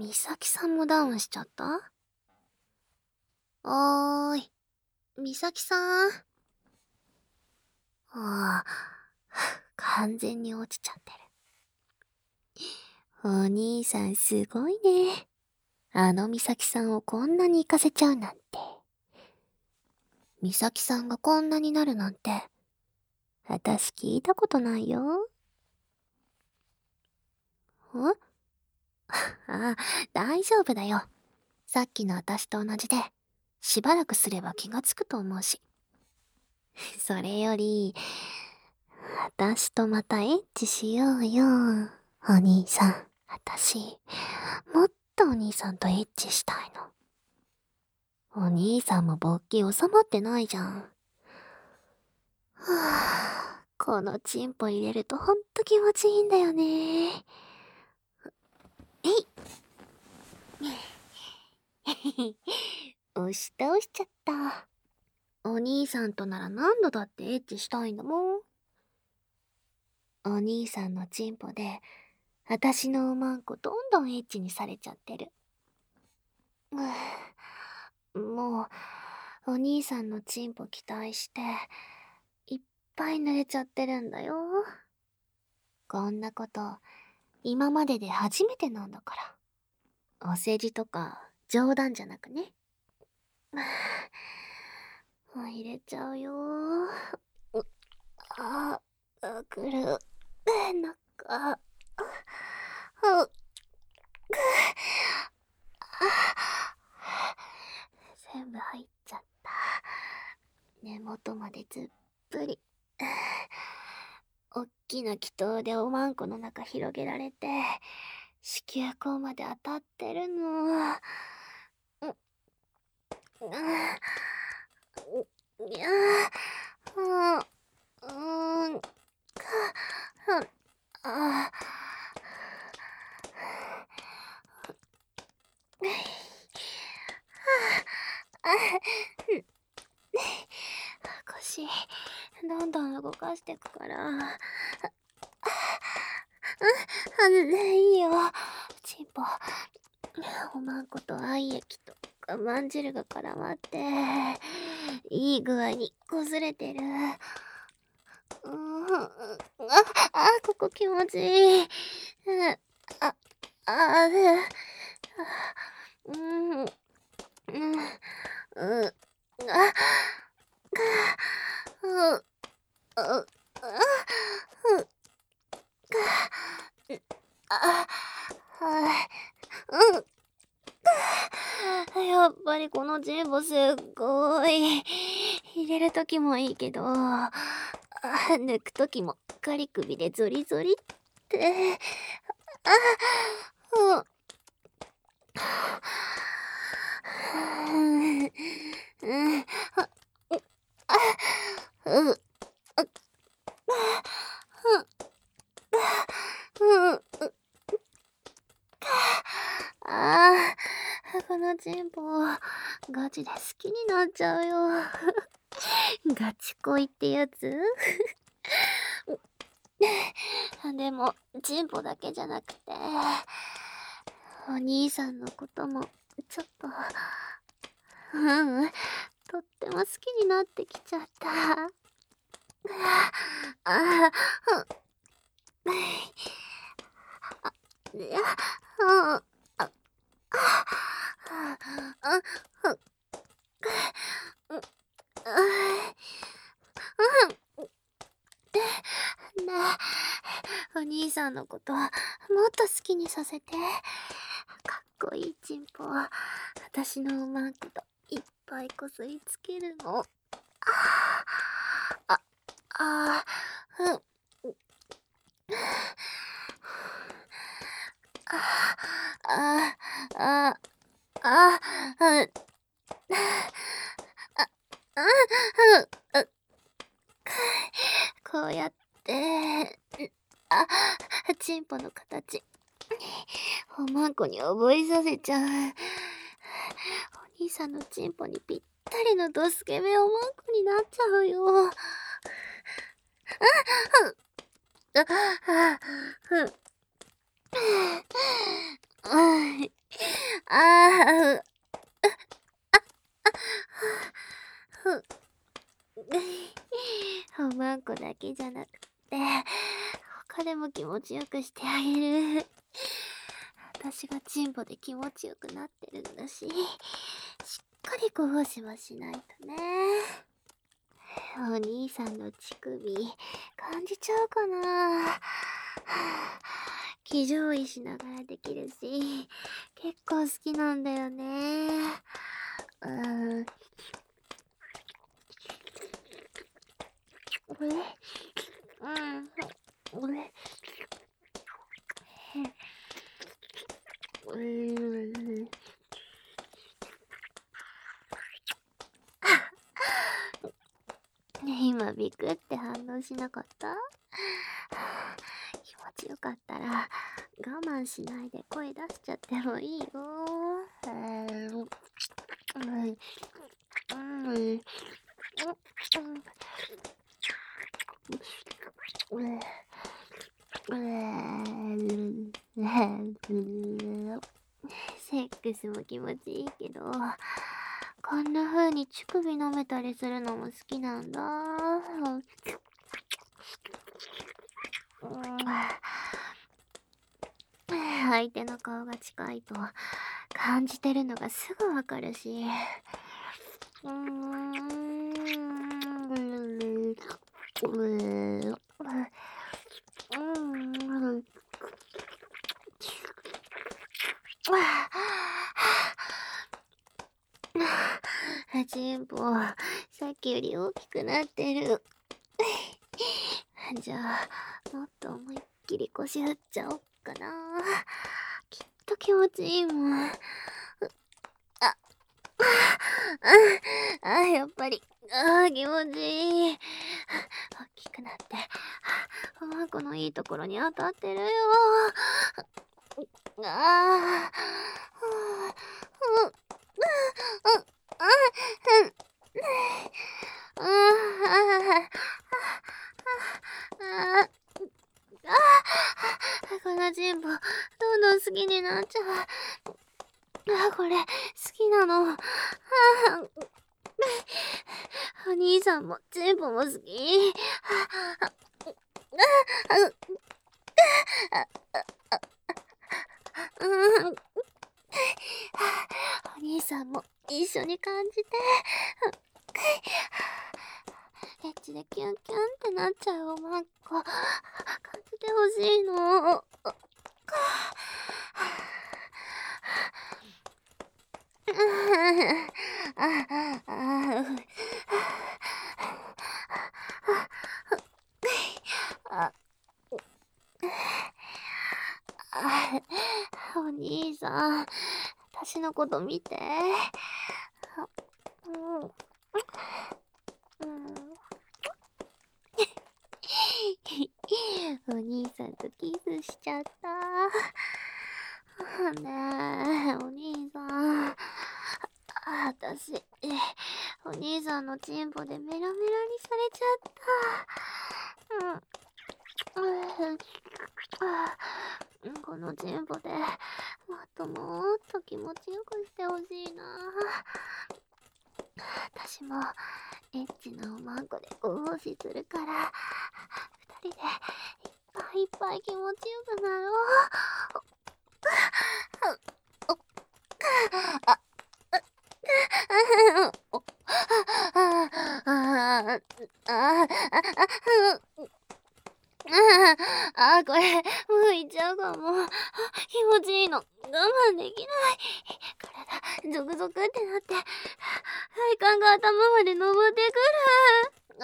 美咲さんもダウンしちゃった？おーい、美咲さん。ああ、完全に落ちちゃってる。お兄さんすごいね。あの美咲さんをこんなに行かせちゃうなんて。美咲さんがこんなになるなんて、私聞いたことないよ。んああ、大丈夫だよ。さっきの私と同じで、しばらくすれば気がつくと思うし。それより、私とまたエッチしようよ。お兄さん、私、もっとお兄さんとエッチしたいの。お兄さんも勃起収まってないじゃん。はぁ、このチンポ入れるとほんと気持ちいいんだよね。えい押し倒しちゃった。お兄さんとなら何度だってエッチしたいんだもん。お兄さんのチンポで、私のおまんこどんどんエッチにされちゃってる。もう、お兄さんのチンポ期待して、いっぱい濡れちゃってるんだよ。こんなこと、今までで初めてなんだから。お世辞とか、冗談じゃなくね。入れちゃうよ。あ、くる。なんか、全部入っちゃった。根元までずっぷり。おっきな祈祷でおまんこの中広げられて、子宮口まで当たってるの。いやあ、腰、どんどん動かしてくから。いいよ。チンポ、おまんこと愛液と我慢汁が絡まって、いい具合に擦れてる。ここ気持ちいい。あ、あ、うん、うん、うん、あ、うん、あ、やっぱりこのチンポすっごい。入れるときもいいけど、抜くときもカリ首でゾリゾリって。うん、うん、うん、うん、このチンポ、ガチで好きになっちゃうよ。ガチ恋ってやつ。でも、チンポだけじゃなくて、お兄さんのことも、ちょっと、とっても好きになってきちゃった。あいや、ねえ、お兄さんのこともっと好きにさせて。かっこいいチンポ、私のおまんこといっぱいこすりつけるの。あ、あ、うん。あ、あ、あ、うん。こうやって、あ、チンポの形、おまんこに覚えさせちゃう。お兄さんのチンポにぴったりのドスケベおまんこになっちゃうよ。あ、あ、うん。 あふ、おまんこだけじゃなくて、他でも気持ちよくしてあげる。私がチンポで気持ちよくなってるんだし、しっかりご奉仕もしないとね。お兄さんの乳首、感じちゃうかな。騎乗位しながらできるし、結構好きなんだよね。うん。俺うん。俺うん。今ビクって反応しなかった？気持ちよかったら我慢しないで声出しちゃってもいいよ。うん。セックスも気持ちいいけど、こんな風に乳首舐めたりするのも好きなんだ。相手の顔が近いと感じてるのがすぐわかるし。うーん。チンポ、さっきより大きくなってる。じゃあ、もっと思いっきり腰振っちゃおっかな。きっと気持ちいいもん。あ、やっぱり。気持ちいい。大きくなって、おまんこのいいところに当たってるよ。ああ、うん、うん、うん、このチンポ、どんどん好きになっちゃう。これ、好きなの。お兄さんもチンポも好き。うん。お兄さんも一緒に感じて。エッチでキュンキュンってなっちゃうおまんこ。感じてほしいの。お兄さん、私のこと見て。うん。お兄さんとキスしちゃった。ねえ、お兄さん。私、お兄さんのチンポでメラメラにされちゃった。このチンポでもっともっと気持ちよくしてほしいな。私もエッチなおまんこでご奉仕するから、二人でいっぱい気持ちよくなろう。これ、もういっちゃうかも。気持ちいいの。我慢できない。体、ゾクゾクってなって、体幹が頭まで登ってくる。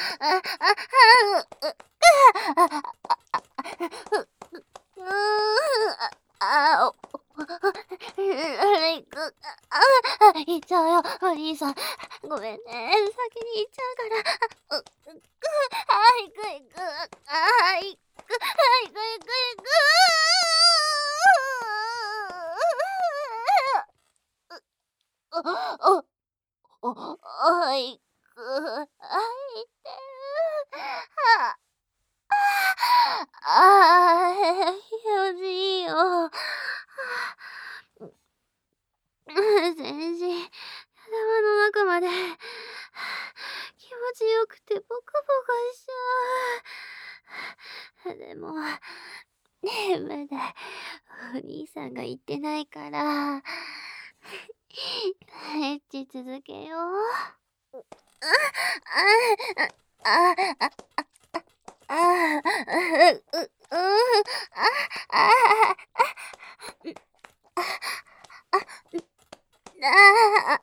行っちゃうよ、お兄さん。ごめんね。先に行っちゃうから。行く行く。行く。行く行く行く。あ、行く。行ってる。気持ちいいよ。 でも、まだお兄さんが言ってないから、エッチ続けよう。あ、あ、あ、あ、あ、あ、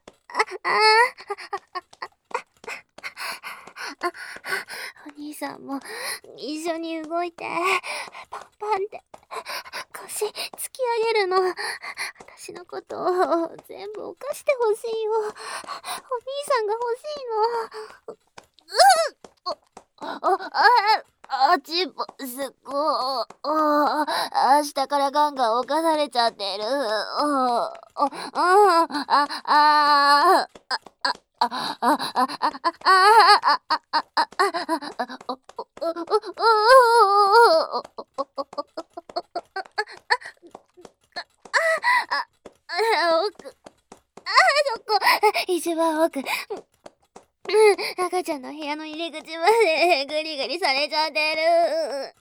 お兄さんも一緒に動いて、パンパンって腰突き上げるの。私のことを全部犯してほしいよ。お兄さんが欲しいの。ちぼすっご下からガンガン犯されちゃってる。奥、そこ、一番奥。赤ちゃんの部屋の入り口までグリグリされちゃってる。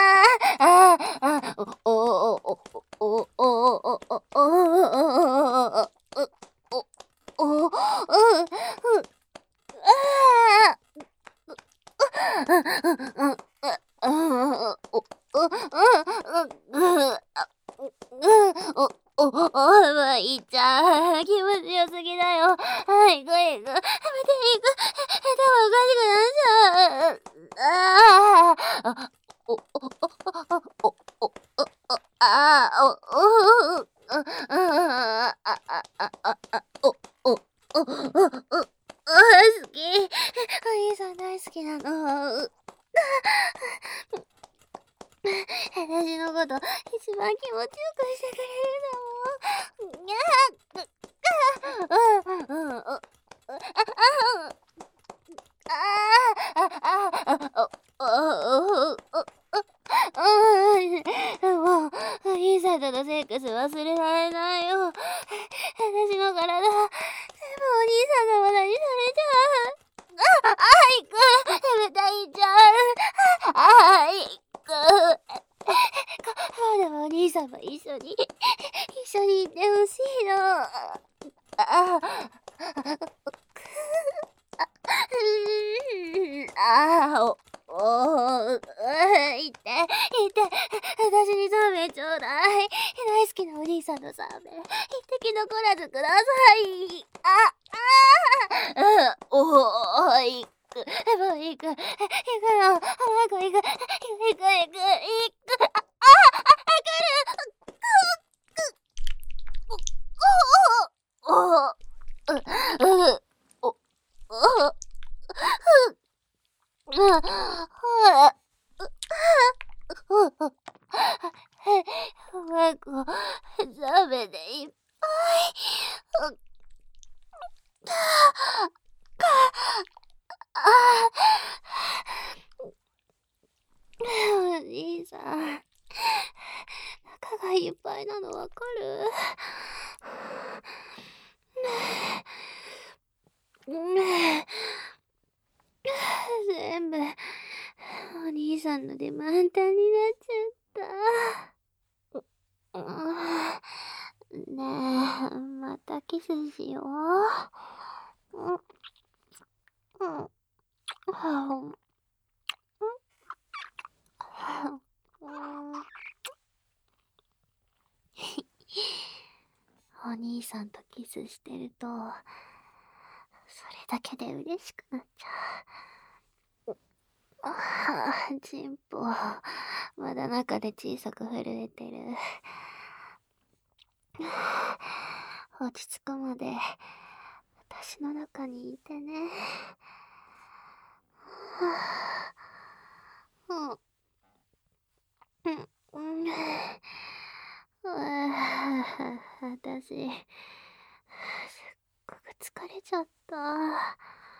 まいっちゃん、気持ちよすぎだよ。はい、行く行く。やめて行く。頭おかしくなっちゃう。ああ、お、お、お、お、お、お、お、ああ、お、お、ああ、あ、あ、あ、あ、お、お、お、お、好き。お兄さん大好きなの。私のこと一番気持ちよくしてくれるの。にゃー。もう、イーサとのセックス忘れられないよ。私の体、全部お兄さんのものにされちゃう。いく、食べたいじゃん。いく。でもお兄さんも一緒にいてほしいの。いて、私にサーメンちょうだい。大好きなお兄さんのサーメン、一滴残らずください。行く、もう行く、行くの、早く行く、行く、早く、ザメでいっぱい。お兄さん、中がいっぱいなのわかる？全部、お兄さんので満タンになっちゃった。ねえ、またキスしよう。お兄さんとキスしてると、それだけで嬉しくなっちゃう。チンポ、まだ中で小さく震えてる。落ち着くまで、私の中にいてね。私、すっごく疲れちゃった。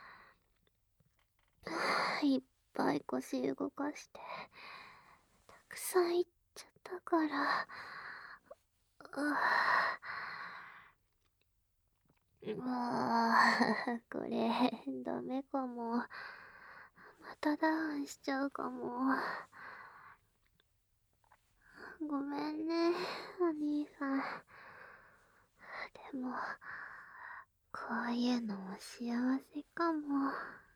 いっぱい腰動かして、たくさんいっちゃったから。これ、ダメかも。またダウンしちゃうかも。 ごめんね、お兄さん。でも、こういうのも幸せかも。